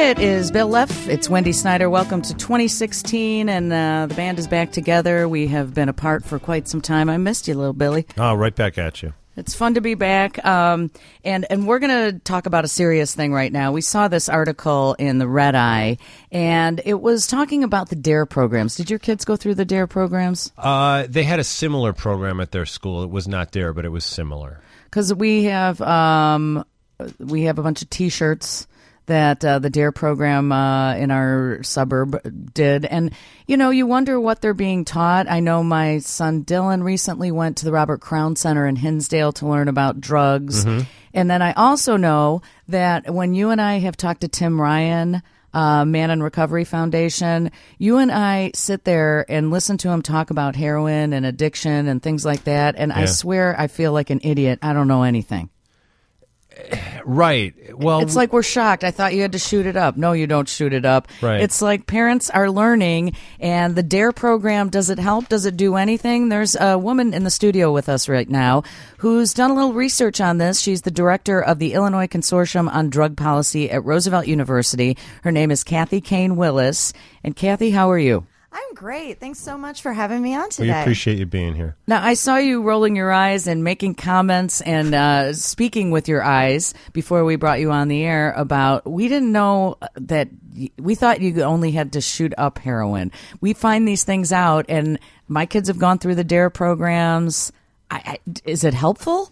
It is Bill Leff. It's Wendy Snyder. Welcome to 2016, and the band is back together. We have been apart for quite some time. I missed you, little Billy. Oh, right back at you. It's fun to be back, and we're going to talk about a serious thing right now. We saw this article in the Red Eye, and it was talking about the DARE programs. Did your kids go through the DARE programs? They had a similar program at their school. It was not DARE, but it was similar. Because we have a bunch of T-shirts that the DARE program in our suburb did. And, you know, you wonder what they're being taught. I know my son Dylan recently went to the Robert Crown Center in Hinsdale to learn about drugs. Mm-hmm. And then I also know that when you and I have talked to Tim Ryan, Man in Recovery Foundation, you and I sit there and listen to him talk about heroin and addiction and things like that. And I swear I feel like an idiot. I don't know anything. Right. Well, it's like we're shocked. I thought you had to shoot it up. No, you don't shoot it up. Right. It's like parents are learning, and the DARE program, does it help? Does it do anything? There's a woman in the studio with us right now who's done a little research on this. She's the director of the Illinois Consortium on Drug Policy at Roosevelt University. Her name is Kathy Kane Willis. And Kathy, how are you? I'm great. Thanks so much for having me on today. We appreciate you being here. Now, I saw you rolling your eyes and making comments and speaking with your eyes before we brought you on the air about, we didn't know that, we thought you only had to shoot up heroin. We find these things out, and my kids have gone through the DARE programs. Is it helpful?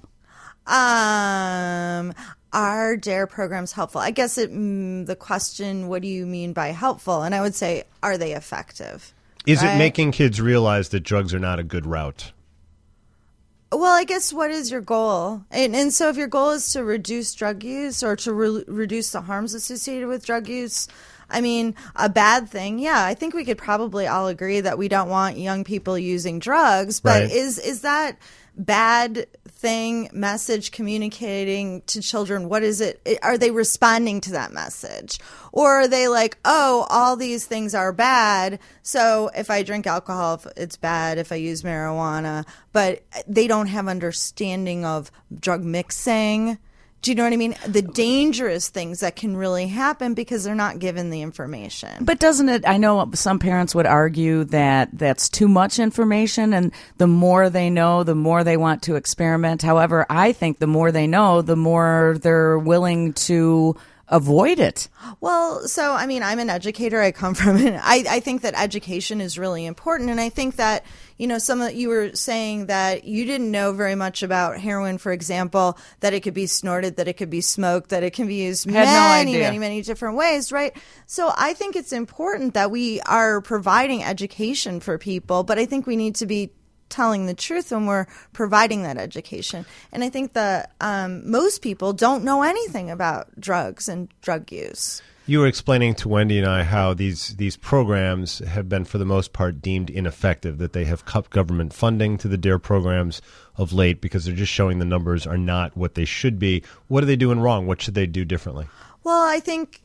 Are DARE programs helpful? I guess the question, what do you mean by helpful? And I would say, are they effective? Is it making kids realize that drugs are not a good route? Well, I guess, what is your goal? And so if your goal is to reduce drug use or to reduce the harms associated with drug use, I mean, a bad thing, yeah, I think we could probably all agree that we don't want young people using drugs. But right. Is that bad thing message communicating to children? What is it? Are they responding to that message? Or are they like, oh, all these things are bad, so if I drink alcohol, it's bad, if I use marijuana, but they don't have understanding of drug mixing. Do you know what I mean? The dangerous things that can really happen because they're not given the information. But doesn't it, I know some parents would argue that that's too much information, and the more they know, the more they want to experiment. However, I think the more they know, the more they're willing to avoid it. Well, so, I mean, I'm an educator. I come from it. I think that education is really important. And I think that, you know, you were saying that you didn't know very much about heroin, for example, that it could be snorted, that it could be smoked, that it can be used many different ways, right? So I think it's important that we are providing education for people, but I think we need to be telling the truth when we're providing that education. And I think that most people don't know anything about drugs and drug use. You were explaining to Wendy and I how these programs have been, for the most part, deemed ineffective, that they have cut government funding to the DARE programs of late because they're just showing the numbers are not what they should be. What are they doing wrong? What should they do differently? Well, I think...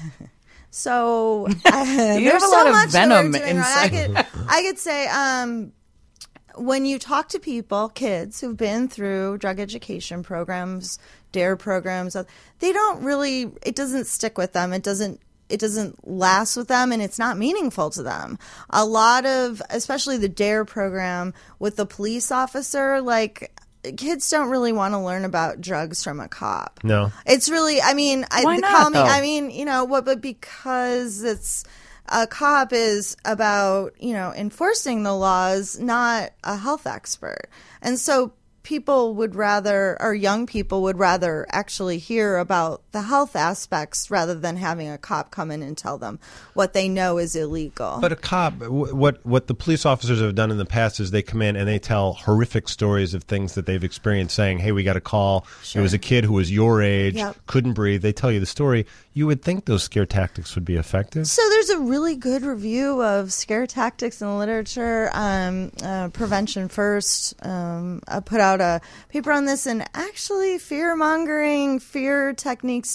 So you have a lot of venom inside. I could say... when you talk to people, kids who've been through drug education programs, DARE programs, they don't really, it doesn't stick with them. It doesn't last with them, and it's not meaningful to them. A lot of, especially the DARE program with the police officer, like, kids don't really want to learn about drugs from a cop. No. It's really, I mean, why not, though? I mean, you know, but because it's, a cop is about, you know, enforcing the laws, not a health expert. And so people would rather, or young people would rather actually hear about the health aspects rather than having a cop come in and tell them what they know is illegal. But a cop, what the police officers have done in the past is they come in and they tell horrific stories of things that they've experienced, saying, hey, we got a call. Sure. It was a kid who was your age, couldn't breathe. They tell you the story. You would think those scare tactics would be effective. So there's a really good review of scare tactics in the literature. Prevention First put out a paper on this, and actually fear-mongering, fear techniques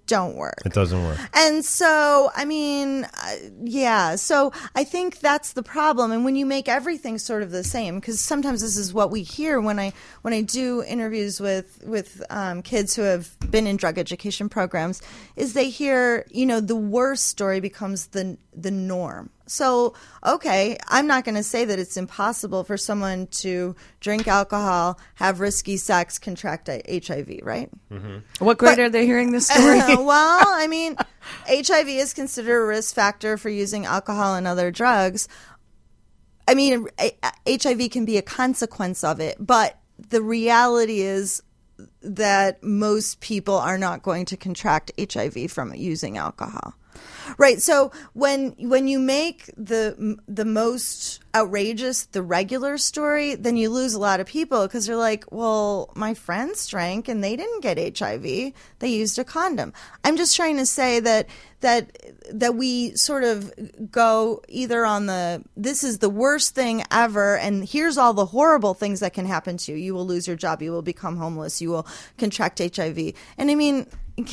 don't work. It doesn't work. And so, I mean, so I think that's the problem. And when you make everything sort of the same, because sometimes this is what we hear when I do interviews with kids who have been in drug education programs, is they hear, the worst story becomes the norm. So, okay, I'm not going to say that it's impossible for someone to drink alcohol, have risky sex, contract HIV, right? Mm-hmm. What grade are they hearing this story? Well, I mean, HIV is considered a risk factor for using alcohol and other drugs. I mean, HIV can be a consequence of it, but the reality is that most people are not going to contract HIV from using alcohol. Right. So when you make the most outrageous the regular story, then you lose a lot of people because they're like, well, my friends drank and they didn't get HIV. They used a condom. I'm just trying to say that we sort of go either on this is the worst thing ever, and here's all the horrible things that can happen to you. You will lose your job. You will become homeless. You will contract HIV. And I mean,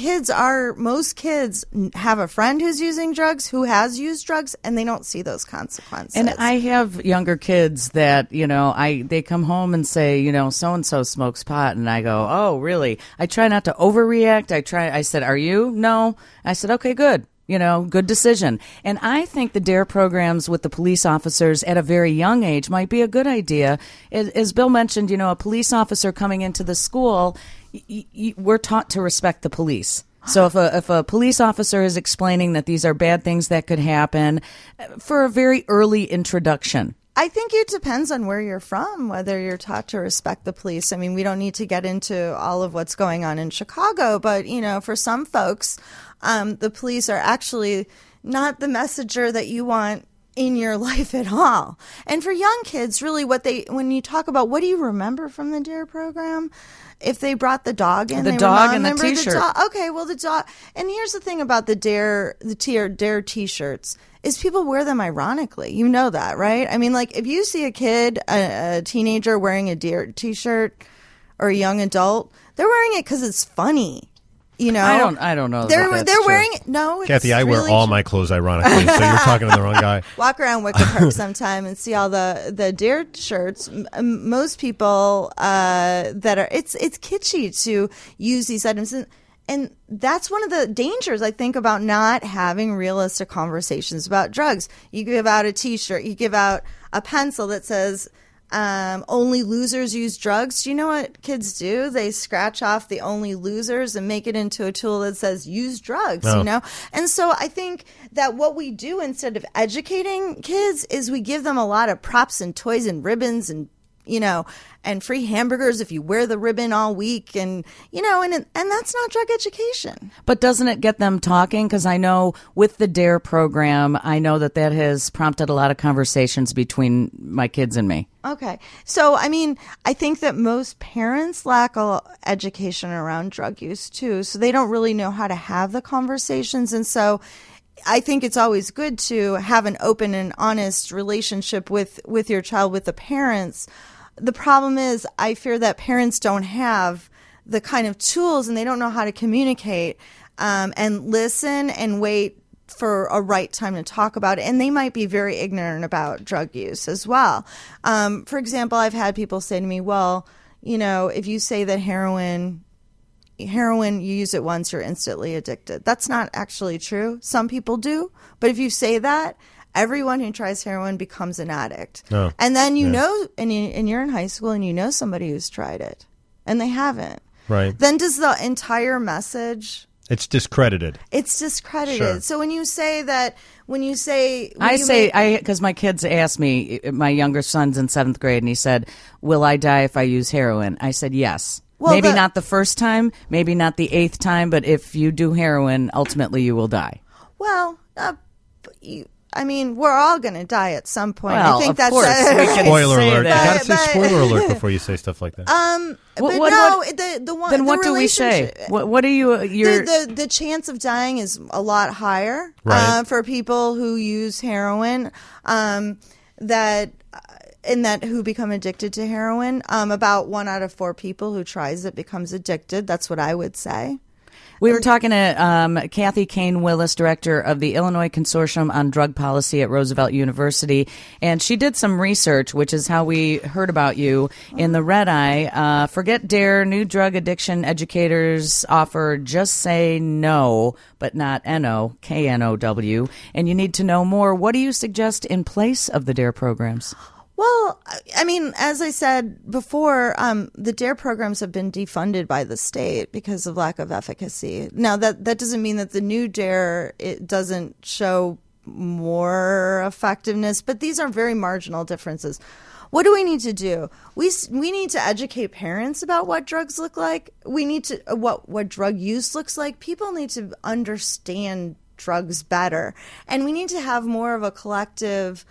most kids have a friend who's using drugs, who has used drugs, and they don't see those consequences. And I have younger kids that, they come home and say, so-and-so smokes pot. And I go, oh, really? I try not to overreact. I said, are you? No. I said, okay, good. Good decision. And I think the DARE programs with the police officers at a very young age might be a good idea. As Bill mentioned, a police officer coming into the school, we're taught to respect the police. So if a police officer is explaining that these are bad things that could happen, for a very early introduction. I think it depends on where you're from, whether you're taught to respect the police. I mean, we don't need to get into all of what's going on in Chicago, but, for some folks, the police are actually not the messenger that you want in your life at all. And for young kids, really when you talk about what do you remember from the DARE program, if they brought the dog in, the dog and the T-shirt. Okay, well, the dog. And here's the thing about the DARE T-shirts is people wear them ironically. You know that, right? I mean, like if you see a kid, a teenager wearing a DARE T-shirt or a young adult, they're wearing it because it's funny. I don't know. They're true. wearing it. No, it's Kathy, I really wear all my clothes ironically, so you're talking to the wrong guy. Walk around Wicker Park sometime and see all the DARE shirts. Most people that are it's kitschy to use these items, and that's one of the dangers I think about not having realistic conversations about drugs. You give out a T-shirt, you give out a pencil that says, only losers use drugs. Do you know what kids do? They scratch off the only losers and make it into a tool that says use drugs, And so I think that what we do instead of educating kids is we give them a lot of props and toys and ribbons and and free hamburgers if you wear the ribbon all week, and that's not drug education. But doesn't it get them talking? Because I know with the DARE program, I know that has prompted a lot of conversations between my kids and me. Okay. So, I mean, I think that most parents lack education around drug use too, so they don't really know how to have the conversations. And so I think it's always good to have an open and honest relationship with your child, with the parents. The problem is I fear that parents don't have the kind of tools and they don't know how to communicate and listen and wait for a right time to talk about it. And they might be very ignorant about drug use as well. For example, I've had people say to me, well, if you say that heroin, you use it once, you're instantly addicted. That's not actually true. Some people do. But if you say that, everyone who tries heroin becomes an addict. Oh, and then and you're in high school and you know somebody who's tried it and they haven't. Right. Then does the entire message... It's discredited. It's discredited. Sure. So when you say... because my kids asked me, my younger son's in 7th grade, and he said, will I die if I use heroin? I said, yes. Well, maybe not the first time, maybe not the 8th time, but if you do heroin, ultimately you will die. Well, we're all going to die at some point. Well, I think that's course. Spoiler alert. You that. got to say spoiler alert before you say stuff like that. Then what do we say? What do you? The chance of dying is a lot higher for people who use heroin. Who become addicted to heroin. About 1 out of 4 people who tries it becomes addicted. That's what I would say. We were talking to Kathy Kane Willis, director of the Illinois Consortium on Drug Policy at Roosevelt University, and she did some research, which is how we heard about you in the Red Eye. Forget DARE, new drug addiction educators offer Just Say No, but not N-O, K-N-O-W, and you need to know more. What do you suggest in place of the DARE programs? Well, I mean, as I said before, the DARE programs have been defunded by the state because of lack of efficacy. Now, that doesn't mean that the new DARE, it doesn't show more effectiveness, but these are very marginal differences. What do we need to do? We need to educate parents about what drugs look like. We need to what drug use looks like. People need to understand drugs better, and we need to have more of a collective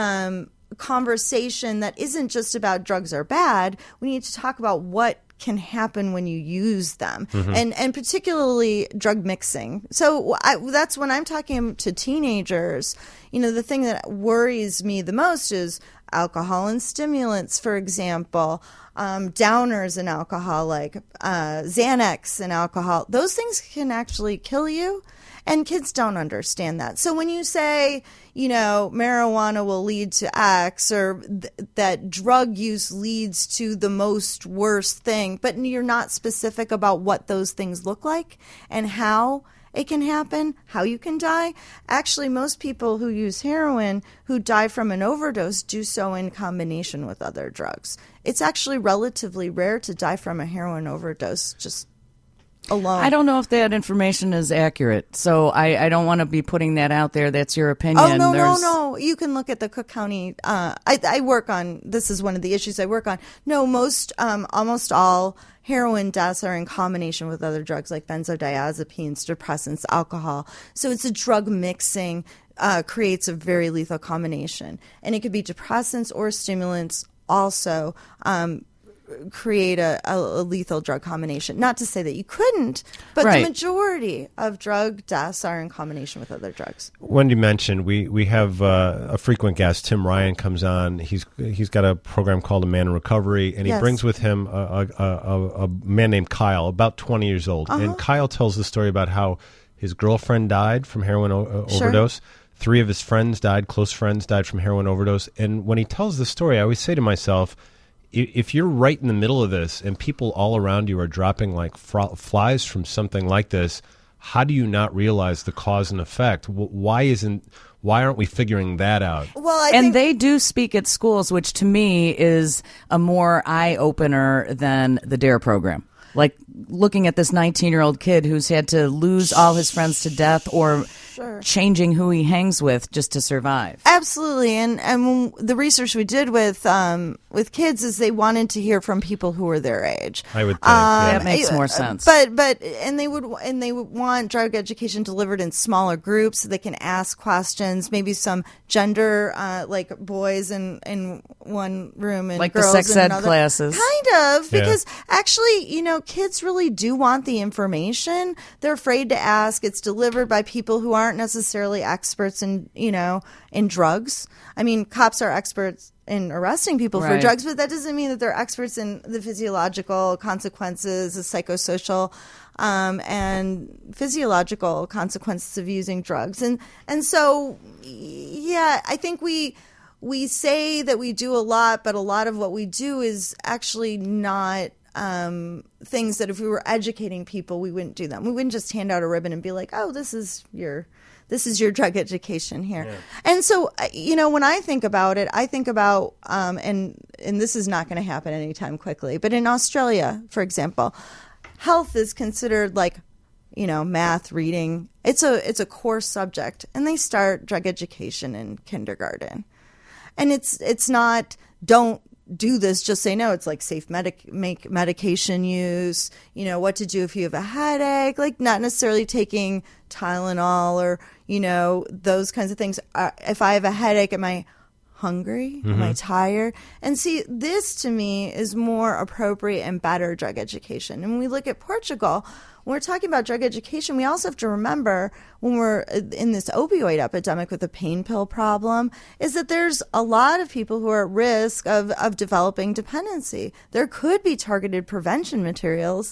conversation that isn't just about drugs are bad. We need to talk about what can happen when you use them, and particularly drug mixing. So that's when I'm talking to teenagers. You know, the thing that worries me the most is alcohol and stimulants, for example, downers in alcohol, like Xanax and alcohol. Those things can actually kill you. And kids don't understand that. So when you say, you know, marijuana will lead to X, or that drug use leads to the most worst thing, but you're not specific about what those things look like and how it can happen, how you can die. Actually, most people who use heroin who die from an overdose do so in combination with other drugs. It's actually relatively rare to die from a heroin overdose just alone. I don't know if that information is accurate, so I don't want to be putting that out there. That's your opinion. Oh, no. You can look at the Cook County. I work on, this is one of the issues I work on. No, almost all heroin deaths are in combination with other drugs like benzodiazepines, depressants, alcohol. So it's a drug mixing creates a very lethal combination. And it could be depressants or stimulants also create a lethal drug combination. Not to say that you couldn't, but right. The majority of drug deaths are in combination with other drugs. Wendy mentioned we have a frequent guest, Tim Ryan, comes on. He's got a program called A Man in Recovery, and he brings with him a man named Kyle, about 20 years old. And Kyle tells the story about how his girlfriend died from heroin overdose. 3 of his friends died, close friends died from heroin overdose. And when he tells the story, I always say to myself, if you're right in the middle of this and people all around you are dropping like flies from something like this, how do you not realize the cause and effect? Why aren't we figuring that out? Well, they do speak at schools, which to me is a more eye-opener than the DARE program. Like looking at this 19-year-old kid who's had to lose all his friends to death or changing who he hangs with just to survive. Absolutely. And when the research we did with kids is they wanted to hear from people who were their age. I would think that makes more sense. But they would want drug education delivered in smaller groups so they can ask questions, maybe some gender, like boys in one room and like girls the sex in ed another. classes. Kind of, because actually, you know, kids really do want the information. They're afraid to ask. It's delivered by people who aren't necessarily experts in drugs. I mean, cops are experts in arresting people for drugs, but that doesn't mean that they're experts in the physiological consequences, the psychosocial and physiological consequences of using drugs. And so, yeah, I think we say that we do a lot, but a lot of what we do is actually not things that if we were educating people, we wouldn't do them. We wouldn't just hand out a ribbon and be like, oh, this is your drug education here. Yeah. And so, when I think about it, I think about, and this is not going to happen anytime quickly, but in Australia, for example, health is considered like, math, reading. It's a core subject, and they start drug education in kindergarten. And it's not, don't do this, just say no. It's like safe medication use, what to do if you have a headache, like not necessarily taking Tylenol or, those kinds of things. If I have a headache, am I hungry? Mm-hmm. Am I tired? And see, this to me is more appropriate and better drug education. And when we look at Portugal, when we're talking about drug education, we also have to remember when we're in this opioid epidemic with the pain pill problem is that there's a lot of people who are at risk of developing dependency. There could be targeted prevention materials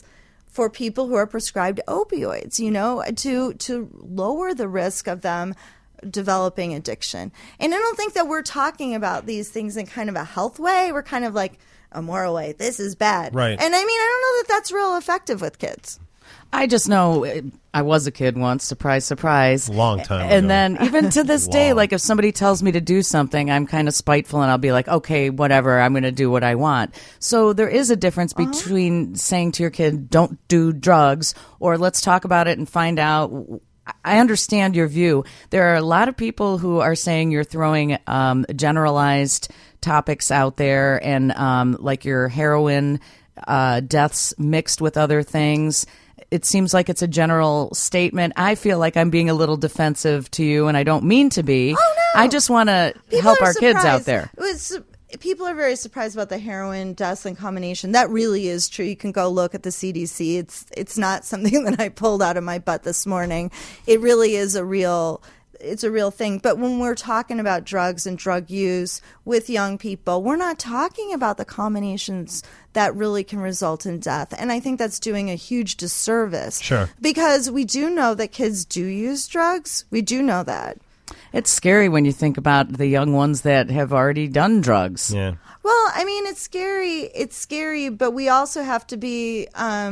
for people who are prescribed opioids, to lower the risk of them developing addiction. And I don't think that we're talking about these things in kind of a health way. We're kind of like a moral way. This is bad. Right. And I mean, I don't know that that's real effective with kids. I just know I was a kid once, surprise, surprise. Long time ago. And then even to this day, like if somebody tells me to do something, I'm kind of spiteful and I'll be like, okay, whatever, I'm going to do what I want. So there is a difference between saying to your kid, don't do drugs, or let's talk about it and find out. I understand your view. There are a lot of people who are saying you're throwing generalized topics out there and like your heroin deaths mixed with other things. It seems like it's a general statement. I feel like I'm being a little defensive to you, and I don't mean to be. Oh, no. I just want to help our kids out there. People are very surprised about the heroin deaths and combination. That really is true. You can go look at the CDC. It's not something that I pulled out of my butt this morning. It really is it's a real thing. But when we're talking about drugs and drug use with young people, we're not talking about the combinations that really can result in death. And I think that's doing a huge disservice. Sure. Because we do know that kids do use drugs. We do know that. It's scary when you think about the young ones that have already done drugs. Yeah. Well, I mean, it's scary. It's scary, but we also have to be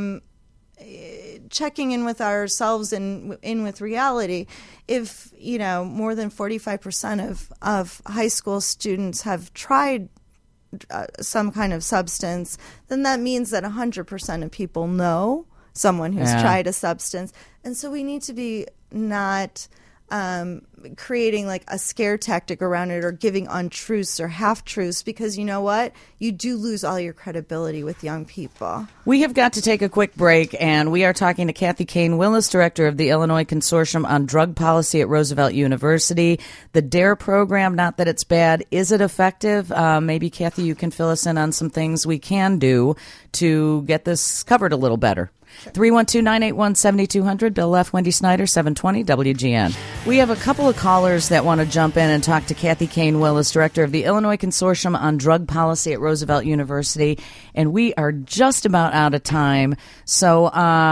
checking in with ourselves and in with reality. If, more than 45% of high school students have tried some kind of substance, then that means that 100% of people know someone who's tried a substance. And so we need to be not creating like a scare tactic around it or giving untruths or half-truths, because you know what? You do lose all your credibility with young people. We have got to take a quick break, and we are talking to Kathy Kane-Willis, director of the Illinois Consortium on Drug Policy at Roosevelt University. The DARE program, not that it's bad, is it effective? Maybe, Kathy, you can fill us in on some things we can do to get this covered a little better. 312-981-7200. Bill F. Wendy Snyder, 720 WGN. We have a couple of callers that want to jump in and talk to Kathy Kane-Willis, director of the Illinois Consortium on Drug Policy at Roosevelt University, and we are just about out of time, so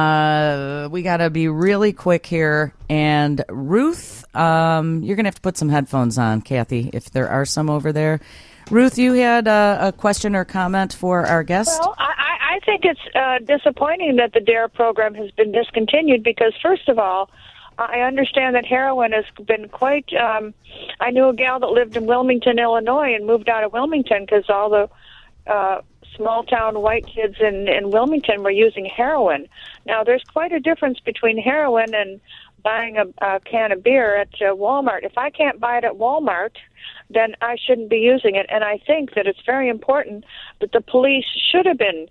we got to be really quick here. And Ruth, you're going to have to put some headphones on, Kathy, if there are some over there. Ruth, you had a question or comment for our guest? Well, I think it's disappointing that the DARE program has been discontinued because, first of all, I understand that heroin has been quite I knew a gal that lived in Wilmington, Illinois, and moved out of Wilmington because all the small-town white kids in Wilmington were using heroin. Now, there's quite a difference between heroin and buying a can of beer at Walmart. If I can't buy it at Walmart, then I shouldn't be using it. And I think that it's very important that the police should have been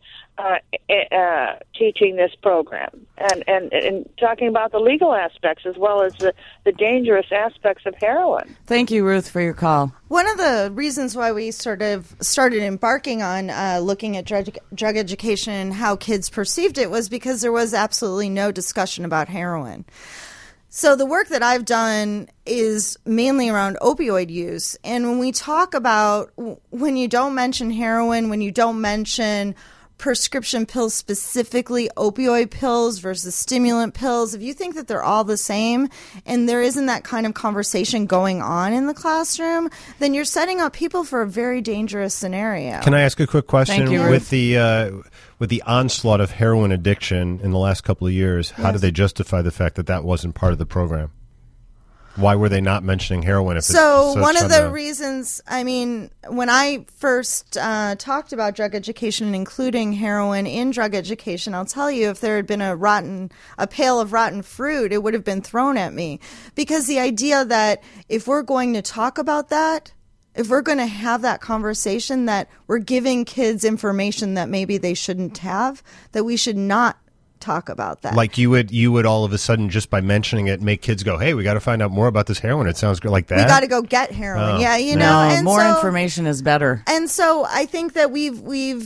teaching this program and talking about the legal aspects as well as the dangerous aspects of heroin. Thank you, Ruth, for your call. One of the reasons why we sort of started embarking on looking at drug education and how kids perceived it was because there was absolutely no discussion about heroin. So the work that I've done is mainly around opioid use. And when we talk about when you don't mention heroin, when you don't mention prescription pills, specifically opioid pills versus stimulant pills, if you think that they're all the same and there isn't that kind of conversation going on in the classroom, then you're setting up people for a very dangerous scenario. Can I ask a quick question? Thank you, Ruth. With the onslaught of heroin addiction in the last couple of years, how did they justify the fact that that wasn't part of the program? Why were they not mentioning heroin? So one of the reasons, I mean, when I first talked about drug education and including heroin in drug education, I'll tell you, if there had been a pail of rotten fruit, it would have been thrown at me. Because the idea that if we're going to talk about that, if we're going to have that conversation that we're giving kids information that maybe they shouldn't have, that we should not talk about that. Like you would all of a sudden, just by mentioning it, make kids go, hey, we got to find out more about this heroin. It sounds good like that. We got to go get heroin. Yeah, you know. No, and more information is better. And so I think that we've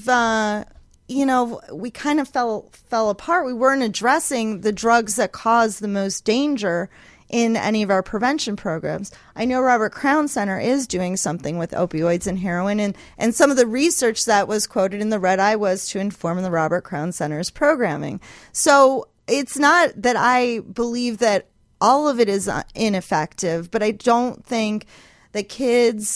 we kind of fell apart. We weren't addressing the drugs that cause the most danger in any of our prevention programs. I know Robert Crown Center is doing something with opioids and heroin, and some of the research that was quoted in the Red Eye was to inform the Robert Crown Center's programming. So it's not that I believe that all of it is ineffective, but I don't think that kids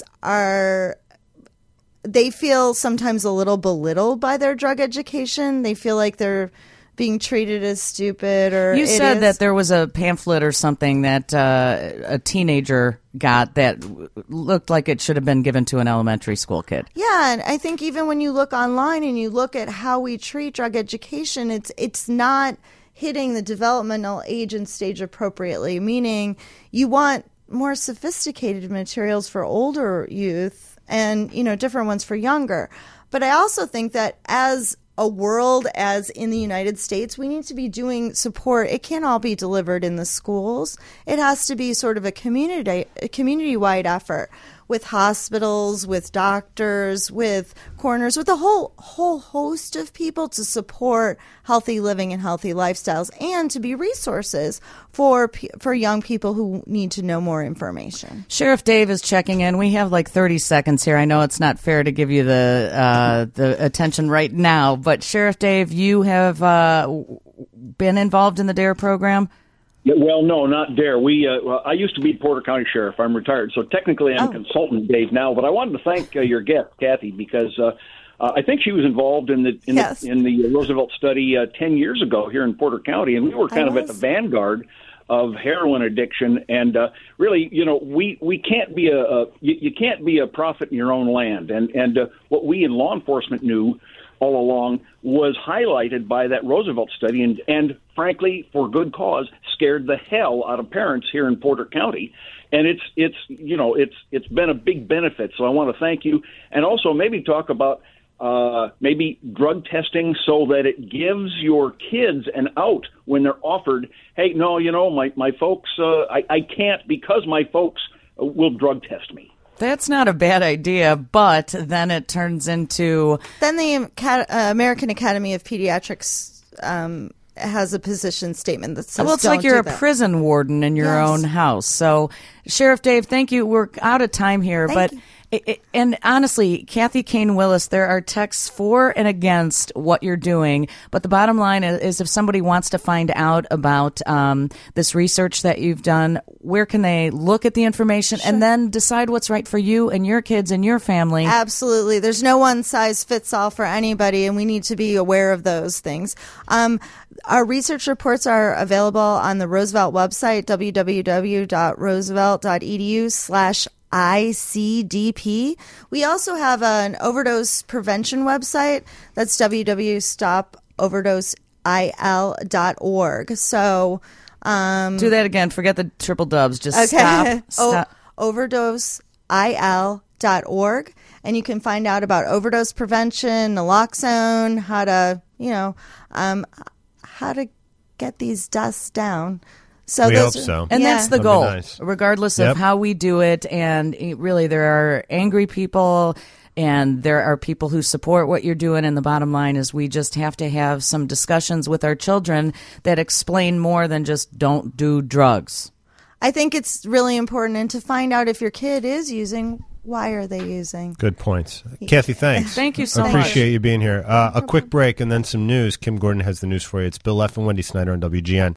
they feel sometimes a little belittled by their drug education. They feel like they're being treated as stupid or You idiots. said that there was a pamphlet or something that a teenager got that looked like it should have been given to an elementary school kid. Yeah, and I think even when you look online and you look at how we treat drug education, it's not hitting the developmental age and stage appropriately, meaning you want more sophisticated materials for older youth and, different ones for younger. But I also think that as a world, as in the United States, we need to be doing support. It can't all be delivered in the schools. It has to be sort of a community-wide effort with hospitals, with doctors, with coroners, with a whole host of people to support healthy living and healthy lifestyles, and to be resources for young people who need to know more information. Sheriff Dave is checking in. We have like 30 seconds here. I know it's not fair to give you the attention right now, but Sheriff Dave, you have been involved in the DARE program? Well, no, not DARE. I used to be Porter County Sheriff. I'm retired, so technically I'm consultant Dave now. But I wanted to thank your guest, Kathy, because I think she was involved in the Roosevelt study 10 years ago here in Porter County, and we were kind of at the vanguard of heroin addiction. And really, we can't be you can't be a prophet in your own land. And what we in law enforcement knew all along was highlighted by that Roosevelt study, and frankly, for good cause, scared the hell out of parents here in Porter County. And it's been a big benefit. So I want to thank you, and also maybe talk about maybe drug testing so that it gives your kids an out when they're offered, hey, no, my folks, I can't because my folks will drug test me. That's not a bad idea, but then it turns into... Then the American Academy of Pediatrics has a position statement that says, well, it's like you're a prison warden in your own house. So, Sheriff Dave, thank you. We're out of time here, but... And honestly, Kathy Kane Willis, there are texts for and against what you're doing. But the bottom line is if somebody wants to find out about this research that you've done, where can they look at the information and then decide what's right for you and your kids and your family? Absolutely. There's no one size fits all for anybody, and we need to be aware of those things. Our research reports are available on the Roosevelt website, www.roosevelt.edu/ICDP. We also have an overdose prevention website. That's www.stopoverdoseiL.org. So, do that again. Forget the triple dubs. Just stop. Overdoseil.org. And you can find out about overdose prevention, naloxone, how to get these deaths down. So we hope so. And that's the goal, nice. Regardless of how we do it. And really, there are angry people and there are people who support what you're doing. And the bottom line is we just have to have some discussions with our children that explain more than just don't do drugs. I think it's really important. And to find out if your kid is using, why are they using? Good points. Kathy, thanks. Thank you so much. I appreciate you being here. A quick break and then some news. Kim Gordon has the news for you. It's Bill F. and Wendy Snyder on WGN.